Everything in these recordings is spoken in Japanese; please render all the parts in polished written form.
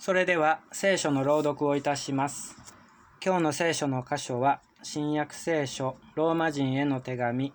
それでは聖書の朗読をいたします。今日の聖書の箇所は新約聖書ローマ人への手紙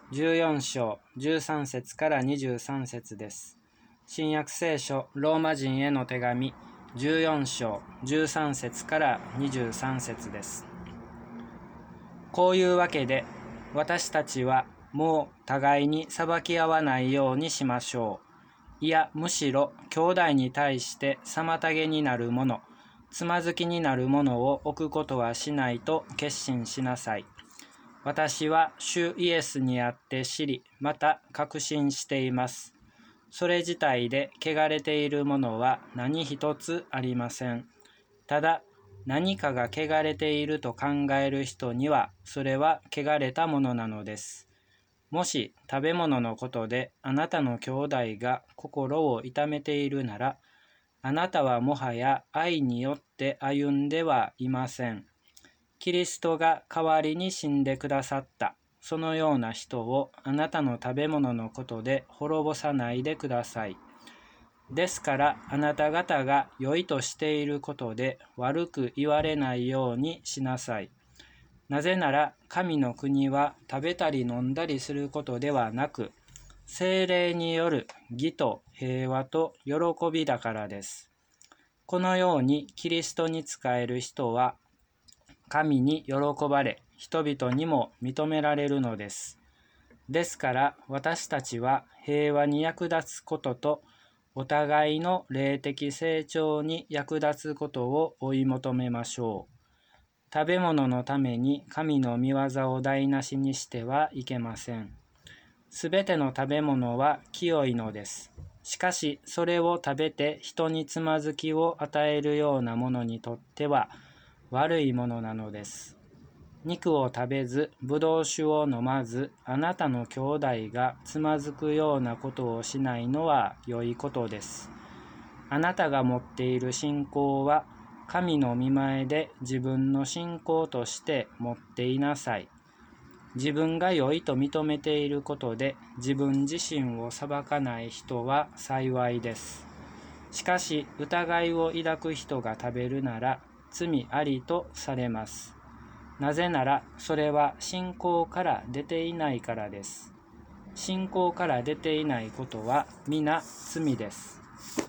14章13節から23節です。新約聖書ローマ人への手紙14章13節から23節です。こういうわけで私たちはもう互いに裁き合わないようにしましょう。いや、むしろ兄弟に対して妨げになるもの、つまずきになるものを置くことはしないと決心しなさい。私は主イエスにあって知り、また確信しています。それ自体で汚れているものは何一つありません。ただ、何かが汚れていると考える人には、それは汚れたものなのです。もし食べ物のことであなたの兄弟が心を痛めているなら、あなたはもはや愛によって歩んではいません。キリストが代わりに死んでくださった、そのような人をあなたの食べ物のことで滅ぼさないでください。ですからあなた方が良いとしていることで悪く言われないようにしなさい。なぜなら神の国は食べたり飲んだりすることではなく、聖霊による義と平和と喜びだからです。このようにキリストに仕える人は神に喜ばれ、人々にも認められるのです。ですから私たちは平和に役立つことと、お互いの霊的成長に役立つことを追い求めましょう。食べ物のために神の御業を台無しにしてはいけません。すべての食べ物は清いのです。しかしそれを食べて人につまずきを与えるようなものにとっては悪いものなのです。肉を食べず、ぶどう酒を飲まず、あなたの兄弟がつまずくようなことをしないのは良いことです。あなたが持っている信仰は神の御前で自分の信仰として持っていなさい。自分が良いと認めていることで自分自身を裁かない人は幸いです。しかし疑いを抱く人が食べるなら罪ありとされます。なぜならそれは信仰から出ていないからです。信仰から出ていないことは皆罪です。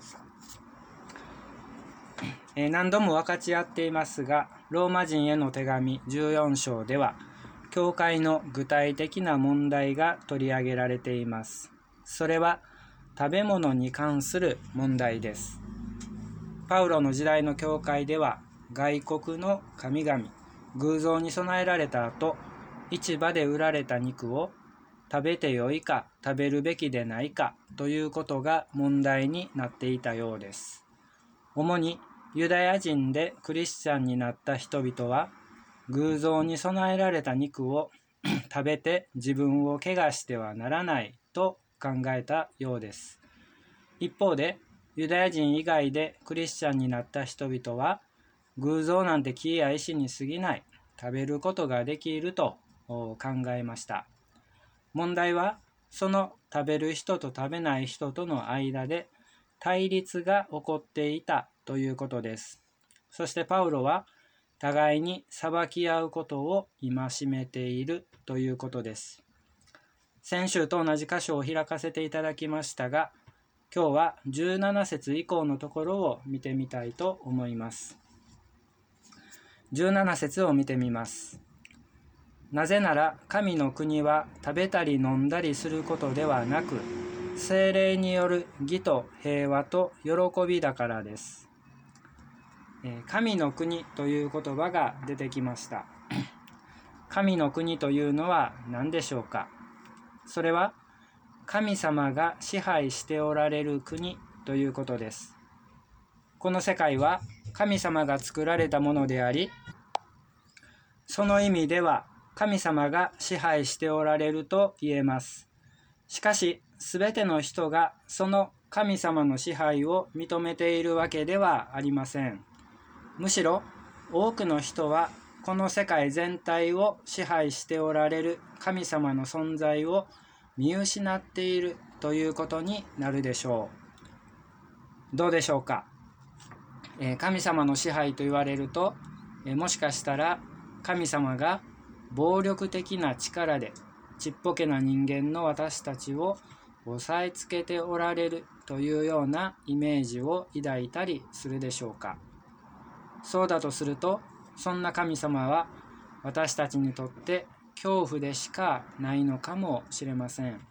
何度も分かち合っていますが、ローマ人への手紙14章では、教会の具体的な問題が取り上げられています。それは食べ物に関する問題です。パウロの時代の教会では、外国の神々、偶像に備えられた後、市場で売られた肉を食べてよいか食べるべきでないかということが問題になっていたようです。主にユダヤ人でクリスチャンになった人々は偶像に備えられた肉を食べて自分を汚してはならないと考えたようです。一方でユダヤ人以外でクリスチャンになった人々は偶像なんて木や石に過ぎない、食べることができると考えました。問題はその食べる人と食べない人との間で対立が起こっていたということです。そしてパウロは互いに裁き合うことを戒めているということです。先週と同じ箇所を開かせていただきましたが、今日は17節以降のところを見てみたいと思います。17節を見てみます。なぜなら神の国は食べたり飲んだりすることではなく、聖霊による義と平和と喜びだからです。神の国という言葉が出てきました。神の国というのは何でしょうか。それは神様が支配しておられる国ということです。この世界は神様が作られたものであり、その意味では神様が支配しておられると言えます。しかし、すべての人がその神様の支配を認めているわけではありません。むしろ、多くの人はこの世界全体を支配しておられる神様の存在を見失っているということになるでしょう。どうでしょうか。 神様の支配と言われると、もしかしたら神様が暴力的な力でちっぽけな人間の私たちを押さえつけておられるというようなイメージを抱いたりするでしょうか。そうだとすると、そんな神様は私たちにとって恐怖でしかないのかもしれません。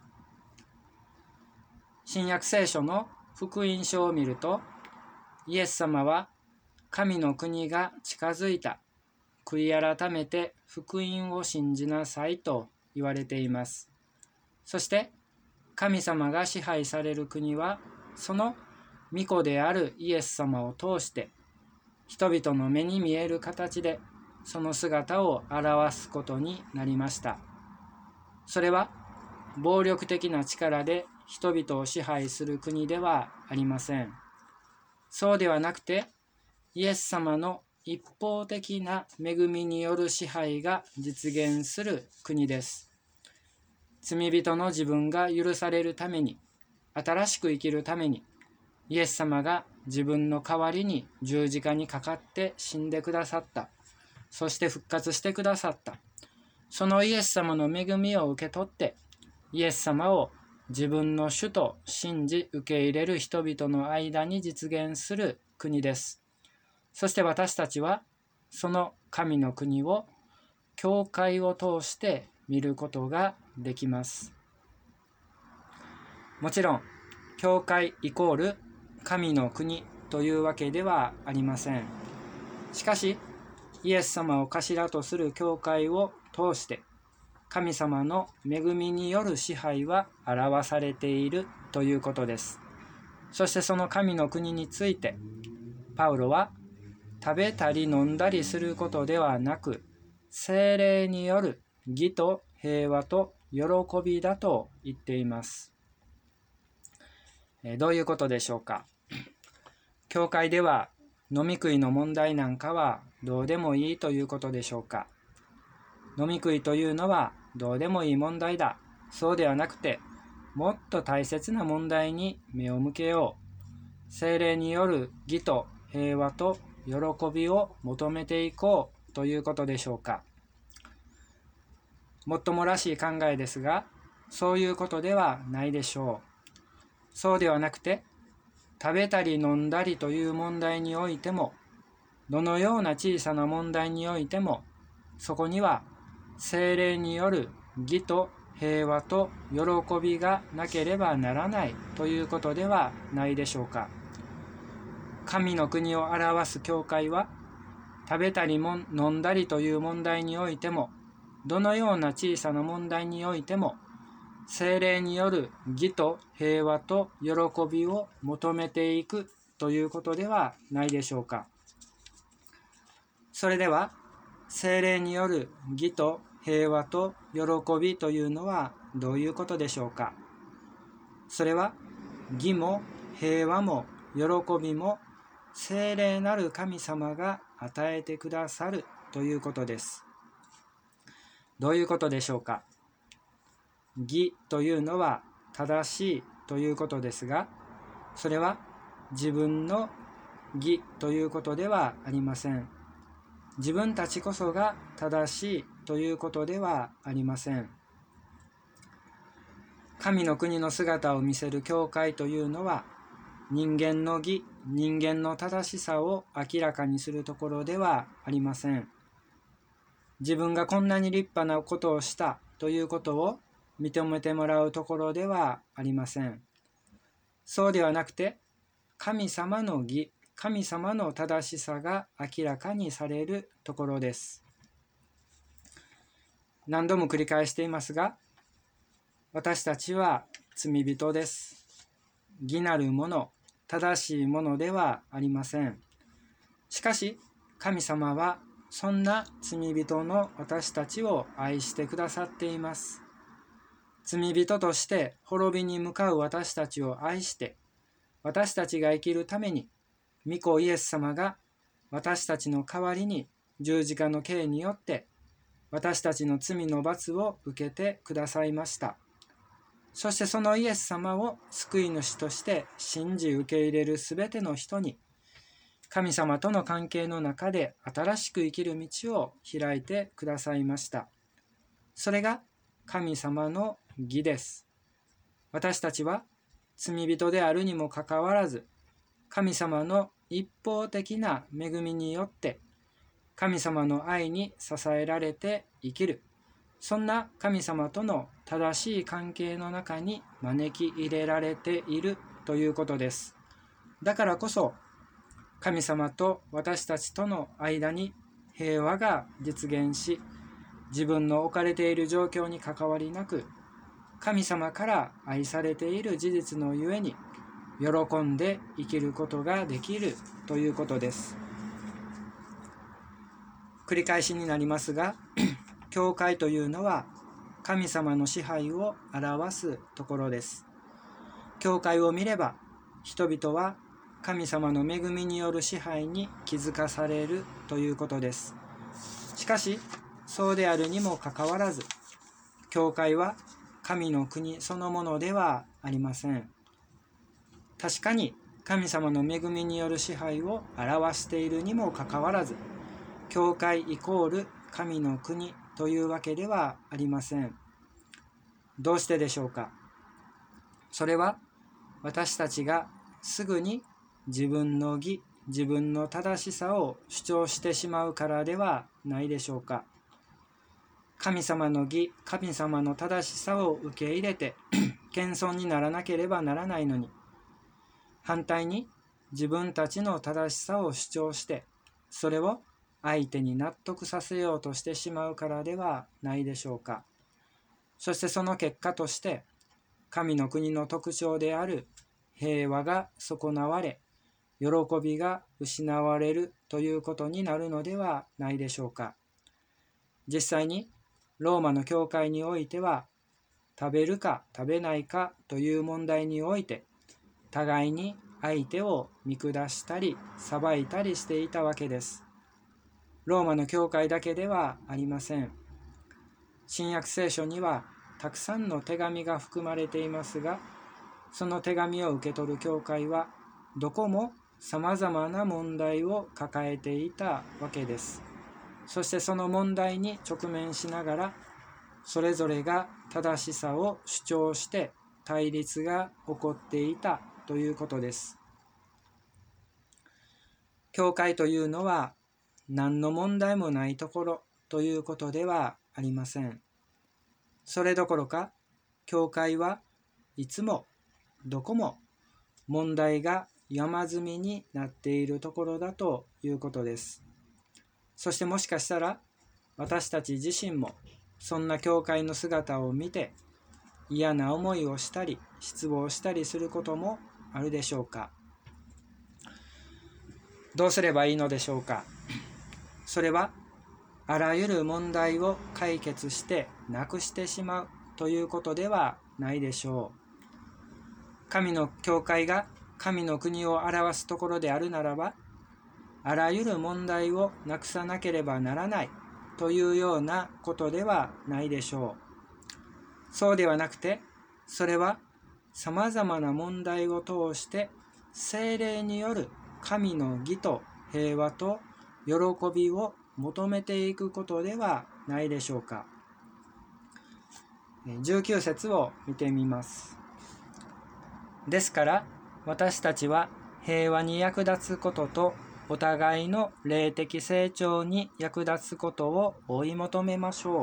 新約聖書の福音書を見ると、イエス様は神の国が近づいた、悔い改めて福音を信じなさいと言われています。そして神様が支配される国は、その御子であるイエス様を通して人々の目に見える形でその姿を表すことになりました。それは暴力的な力で人々を支配する国ではありません。そうではなくて、イエス様の一方的な恵みによる支配が実現する国です。罪人の自分が許されるために、新しく生きるために、イエス様が自分の代わりに十字架にかかって死んでくださった。そして復活してくださった。そのイエス様の恵みを受け取って、イエス様を自分の主と信じ受け入れる人々の間に実現する国です。そして私たちはその神の国を教会を通して見ることができます。もちろん教会イコール神の国というわけではありません。しかしイエス様を頭とする教会を通して神様の恵みによる支配は表されているということです。そしてその神の国についてパウロは、食べたり飲んだりすることではなく、聖霊による義と平和と喜びだと言っています。どういうことでしょうか。教会では飲み食いの問題なんかはどうでもいいということでしょうか。飲み食いというのはどうでもいい問題だ。そうではなくて、もっと大切な問題に目を向けよう。聖霊による義と平和と喜びを求めていこうということでしょうか。もっともらしい考えですが、そういうことではないでしょう。そうではなくて、食べたり飲んだりという問題においても、どのような小さな問題においても、そこには聖霊による義と平和と喜びがなければならないということではないでしょうか。神の国を表す教会は、食べたりも飲んだりという問題においても、どのような小さな問題においても、聖霊による義と平和と喜びを求めていくということではないでしょうか。それでは、聖霊による義と平和と喜びというのはどういうことでしょうか。それは、義も平和も喜びも聖霊なる神様が与えてくださるということです。どういうことでしょうか。義というのは正しいということですが、それは自分の義ということではありません。自分たちこそが正しいということではありません。神の国の姿を見せる教会というのは、人間の義、人間の正しさを明らかにするところではありません。自分がこんなに立派なことをしたということを認めてもらうところではありません。そうではなくて、神様の義、神様の正しさが明らかにされるところです。何度も繰り返していますが、私たちは罪人です。義なるもの、正しいものではありません。しかし、神様はそんな罪人の私たちを愛してくださっています。罪人として滅びに向かう私たちを愛して、私たちが生きるために、御子イエス様が私たちの代わりに十字架の刑によって私たちの罪の罰を受けてくださいました。そしてそのイエス様を救い主として信じ受け入れるすべての人に、 神様との関係の中で新しく生きる道を開いてくださいました。それが神様の義です。私たちは罪人であるにもかかわらず、神様の一方的な恵みによって神様の愛に支えられて生きる、そんな神様との正しい関係の中に招き入れられているということです。だからこそ神様と私たちとの間に平和が実現し、自分の置かれている状況に関わりなく、神様から愛されている事実のゆえに喜んで生きることができるということです。繰り返しになりますが、教会というのは神様の支配を表すところです。教会を見れば、人々は神様の恵みによる支配に気づかされるということです。しかし、そうであるにもかかわらず、教会は神の国そのものではありません。確かに神様の恵みによる支配を表しているにもかかわらず、教会イコール神の国というわけではありません。どうしてでしょうか。それは私たちがすぐに自分の義、自分の正しさを主張してしまうからではないでしょうか。神様の義、神様の正しさを受け入れて謙遜にならなければならないのに、反対に自分たちの正しさを主張して、それを相手に納得させようとしてしまうからではないでしょうか。そしてその結果として、神の国の特徴である平和が損なわれ、喜びが失われるということになるのではないでしょうか。実際にローマの教会においては、食べるか食べないかという問題において、互いに相手を見下したり裁いたりしていたわけです。ローマの教会だけではありません。新約聖書にはたくさんの手紙が含まれていますが、その手紙を受け取る教会はどこもさまざまな問題を抱えていたわけです。そしてその問題に直面しながら、それぞれが正しさを主張して対立が起こっていたということです。教会というのは何の問題もないところということではありません。それどころか、教会はいつもどこも問題が山積みになっているところだということです。そしてもしかしたら私たち自身もそんな教会の姿を見て嫌な思いをしたり失望したりすることもあるでしょうか。どうすればいいのでしょうか。それはあらゆる問題を解決してなくしてしまうということではないでしょう。神の教会が神の国を表すところであるならば、あらゆる問題をなくさなければならないというようなことではないでしょう。そうではなくて、それはさまざまな問題を通して聖霊による神の義と平和と喜びを求めていくことではないでしょうか。19節を見てみます。ですから私たちは平和に役立つこととお互いの霊的成長に役立つことを追い求めましょう。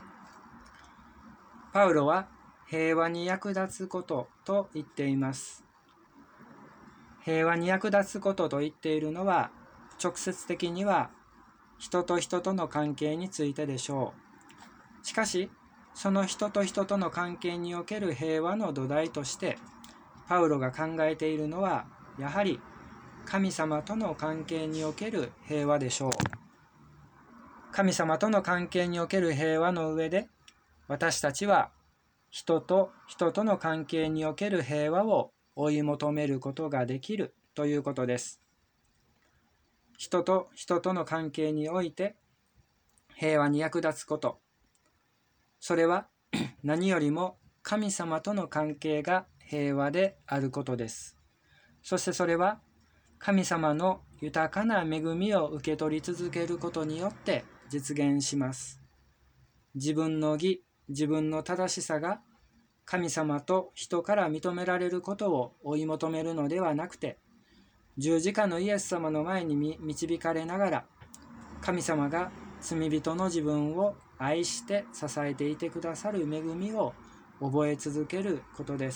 パウロは平和に役立つことと言っています。平和に役立つことと言っているのは、直接的には人と人との関係についてでしょう。しかし、その人と人との関係における平和の土台として、パウロが考えているのは、やはり神様との関係における平和でしょう。神様との関係における平和の上で、私たちは人と人との関係における平和を追い求めることができるということです。人と人との関係において平和に役立つこと、それは何よりも神様との関係が平和であることです。そしてそれは神様の豊かな恵みを受け取り続けることによって実現します。自分の義、自分の正しさが神様と人から認められることを追い求めるのではなくて、十字架のイエス様の前に導かれながら、神様が罪人の自分を愛して支えていてくださる恵みを覚え続けることです。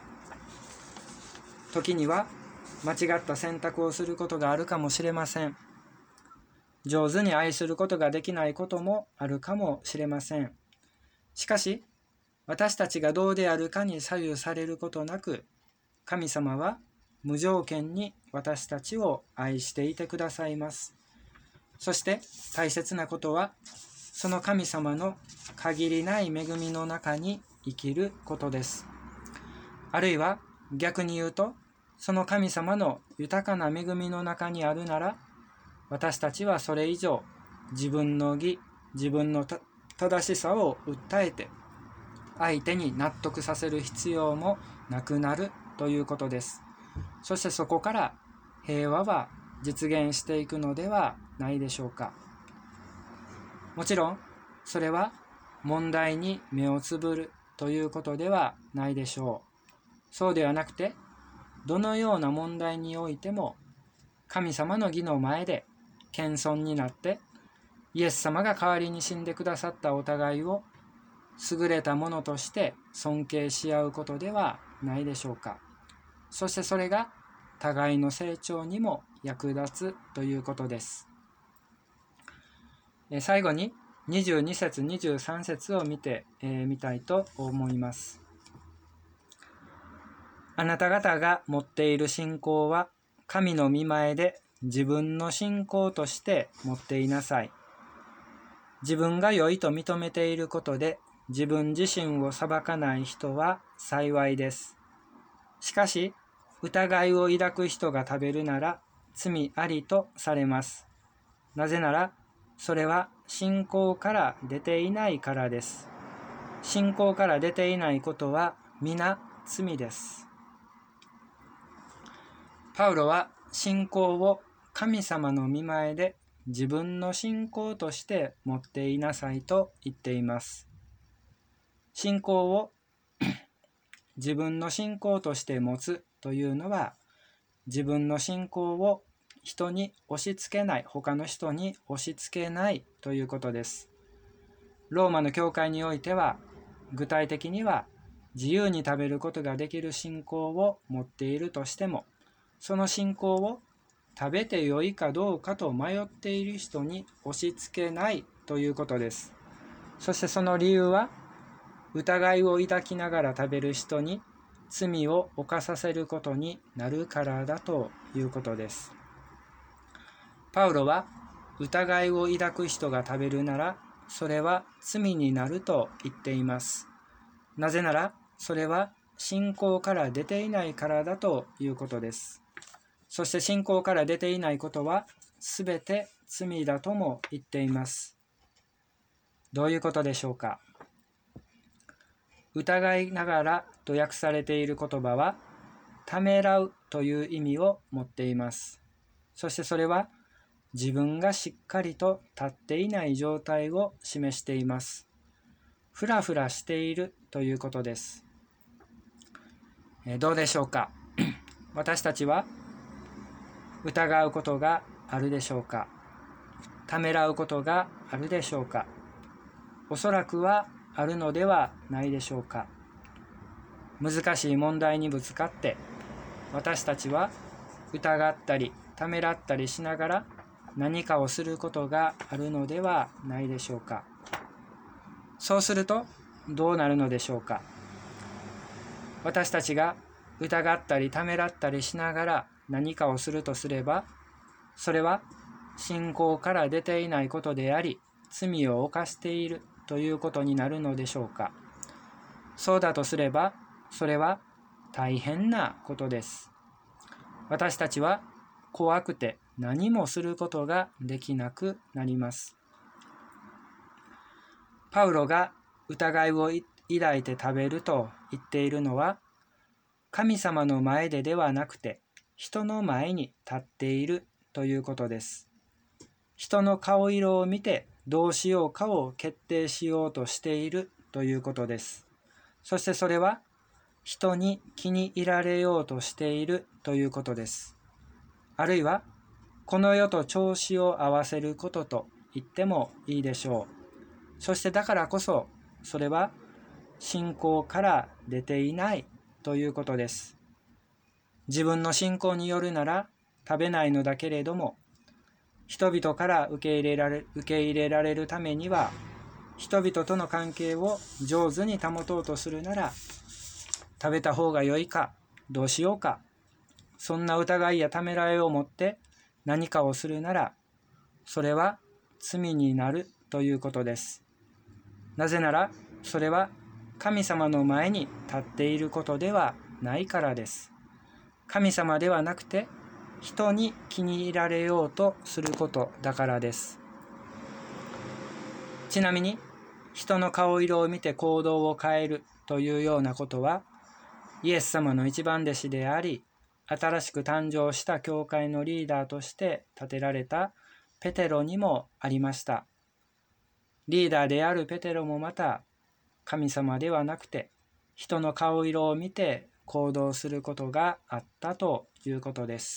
時には間違った選択をすることがあるかもしれません。上手に愛することができないこともあるかもしれません。しかし、私たちがどうであるかに左右されることなく、神様は無条件に私たちを愛していてくださいます。そして大切なことは、その神様の限りない恵みの中に生きることです。あるいは逆に言うと、その神様の豊かな恵みの中にあるなら、私たちはそれ以上自分の義、自分の正しさを訴えて相手に納得させる必要もなくなるということです。そしてそこから平和は実現していくのではないでしょうか。もちろんそれは問題に目をつぶるということではないでしょう。そうではなくて、どのような問題においても神様の義の前で謙遜になって、イエス様が代わりに死んでくださったお互いを優れたものとして尊敬し合うことではないでしょうか。そしてそれが互いの成長にも役立つということです。最後に22節23節を見てみたいと思います。あなた方が持っている信仰は神の御前で自分の信仰として持っていなさい。自分が良いと認めていることで自分自身を裁かない人は幸いです。しかし、疑いを抱く人が食べるなら罪ありとされます。なぜなら、それは信仰から出ていないからです。信仰から出ていないことは皆罪です。パウロは信仰を神様の御前で自分の信仰として持っていなさいと言っています。信仰を自分の信仰として持つというのは、自分の信仰を人に押し付けない、他の人に押し付けないということです。ローマの教会においては、具体的には自由に食べることができる信仰を持っているとしても、その信仰を食べてよいかどうかと迷っている人に押し付けないということです。そしてその理由は、疑いを抱きながら食べる人に罪を犯させることになるからだということです。パウロは、疑いを抱く人が食べるならそれは罪になると言っています。なぜならそれは信仰から出ていないからだということです。そして信仰から出ていないことはすべて罪だとも言っています。どういうことでしょうか。疑いながらと訳されている言葉は、ためらうという意味を持っています。そしてそれは、自分がしっかりと立っていない状態を示しています。ふらふらしているということです。どうでしょうか。私たちは疑うことがあるでしょうか。ためらうことがあるでしょうか。おそらくはあるのではないでしょうか。難しい問題にぶつかって私たちは疑ったりためらったりしながら何かをすることがあるのではないでしょうか。そうするとどうなるのでしょうか。私たちが疑ったりためらったりしながら何かをするとすれば、それは信仰から出ていないことであり、罪を犯しているということになるのでしょうか。そうだとすれば、それは大変なことです。私たちは怖くて何もすることができなくなります。パウロが疑いを抱いて食べると言っているのは、神様の前でではなくて人の前に立っているということです。人の顔色を見てどうしようかを決定しようとしているということです。そしてそれは人に気に入られようとしているということです。あるいはこの世と調子を合わせることと言ってもいいでしょう。そしてだからこそそれは信仰から出ていないということです。自分の信仰によるなら食べないのだけれども、人々から受け入れられるためには、人々との関係を上手に保とうとするなら、食べた方が良いか、どうしようか、そんな疑いやためらいを持って何かをするなら、それは罪になるということです。なぜなら、それは神様の前に立っていることではないからです。神様ではなくて、人に気に入られようとすることだからです。ちなみに、人の顔色を見て行動を変えるというようなことは、イエス様の一番弟子であり、新しく誕生した教会のリーダーとして立てられたペテロにもありました。リーダーであるペテロもまた、神様ではなくて、人の顔色を見て行動することがあったということです。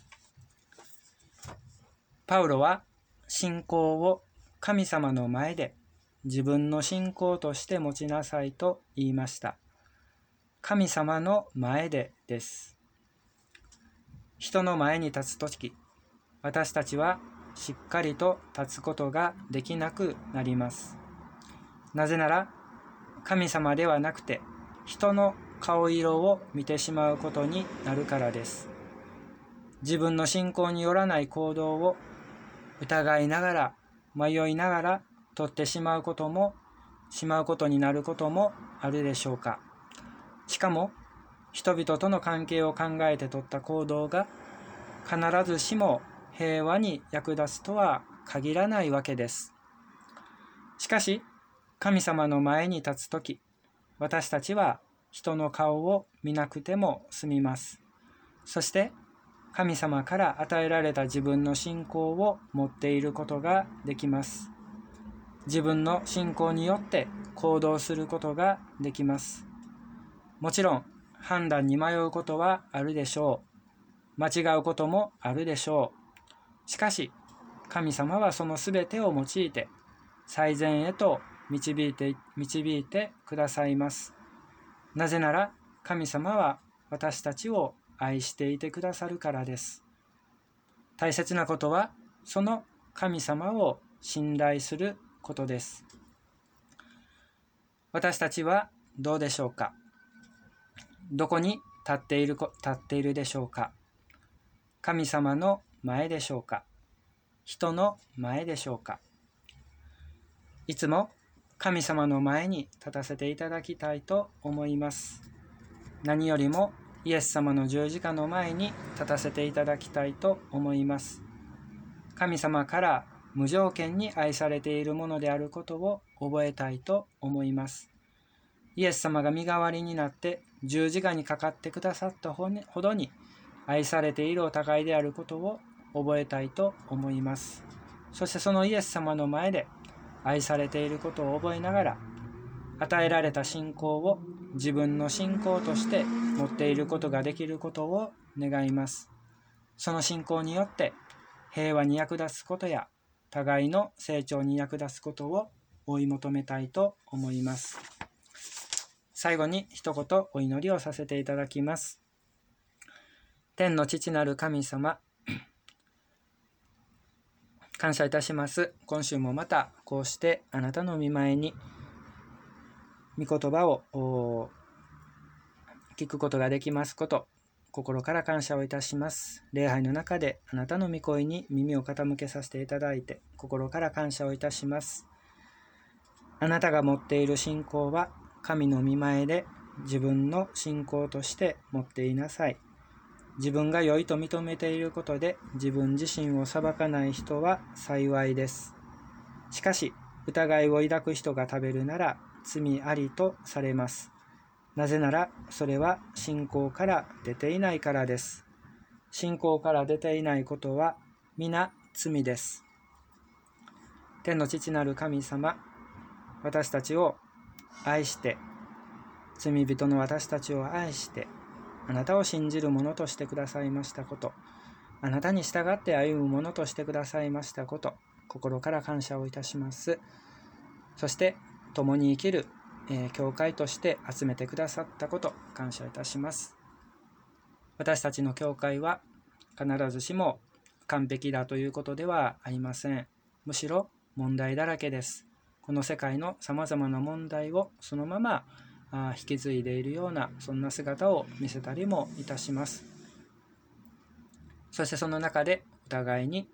パウロは信仰を神様の前で自分の信仰として持ちなさいと言いました。神様の前でです。人の前に立つとき、私たちはしっかりと立つことができなくなります。なぜなら、神様ではなくて人の顔色を見てしまうことになるからです。自分の信仰によらない行動を疑いながら迷いながら取ってしまうことになることもあるでしょうか。しかも人々との関係を考えて取った行動が必ずしも平和に役立つとは限らないわけです。しかし神様の前に立つとき、私たちは人の顔を見なくても済みます。そして神様から与えられた自分の信仰を持っていることができます。自分の信仰によって行動することができます。もちろん判断に迷うことはあるでしょう。間違うこともあるでしょう。しかし神様はそのすべてを用いて最善へと導いてくださいます。なぜなら神様は私たちを愛していてくださるからです。大切なことはその神様を信頼することです。私たちはどうでしょうか。どこに立っているでしょうか。神様の前でしょうか。人の前でしょうか。いつも神様の前に立たせていただきたいと思います。何よりもイエス様の十字架の前に立たせていただきたいと思います。神様から無条件に愛されているものであることを覚えたいと思います。イエス様が身代わりになって十字架にかかってくださったほどに愛されているお互いであることを覚えたいと思います。そしてそのイエス様の前で愛されていることを覚えながら、与えられた信仰を自分の信仰として持っていることができることを願います。その信仰によって平和に役立つことや互いの成長に役立つことを追い求めたいと思います。最後に一言お祈りをさせていただきます。天の父なる神様、感謝いたします。今週もまたこうしてあなたの御前に御言葉を聞くことができますこと、心から感謝をいたします。礼拝の中であなたの御声に耳を傾けさせていただいて、心から感謝をいたします。あなたが持っている信仰は神の御前で自分の信仰として持っていなさい。自分が良いと認めていることで自分自身を裁かない人は幸いです。しかし疑いを抱く人が食べるなら罪ありとされます。なぜならそれは信仰から出ていないからです。信仰から出ていないことは皆罪です。天の父なる神様、私たちを愛して、罪人の私たちを愛して、あなたを信じる者としてくださいましたこと、あなたに従って歩む者としてくださいましたこと、心から感謝をいたします。そして共に生きる、教会として集めてくださったこと、感謝いたします。私たちの教会は必ずしも完璧だということではありません。むしろ問題だらけです。この世界のさまざまな問題をそのまま引き継いでいるような、そんな姿を見せたりもいたします。そしてその中でお互いに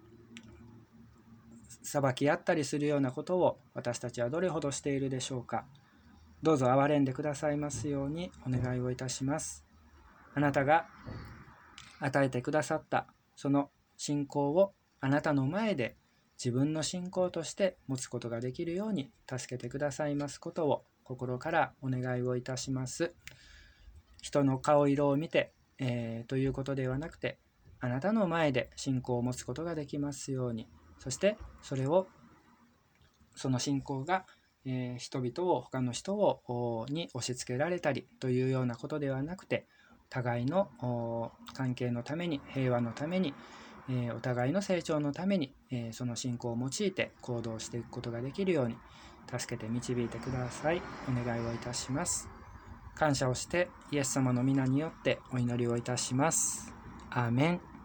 裁き合ったりするようなことを私たちはどれほどしているでしょうか。どうぞ憐れんでくださいますようにお願いをいたします。あなたが与えてくださったその信仰をあなたの前で自分の信仰として持つことができるように助けてくださいますことを心からお願いをいたします。人の顔色を見て、ということではなくて、あなたの前で信仰を持つことができますように、そしてその信仰が、人々を他の人に押し付けられたりというようなことではなくて、互いの関係のために、平和のために、お互いの成長のために、その信仰を用いて行動していくことができるように助けて導いてください。お願いをいたします。感謝をしてイエス様の皆によってお祈りをいたします。アーメン。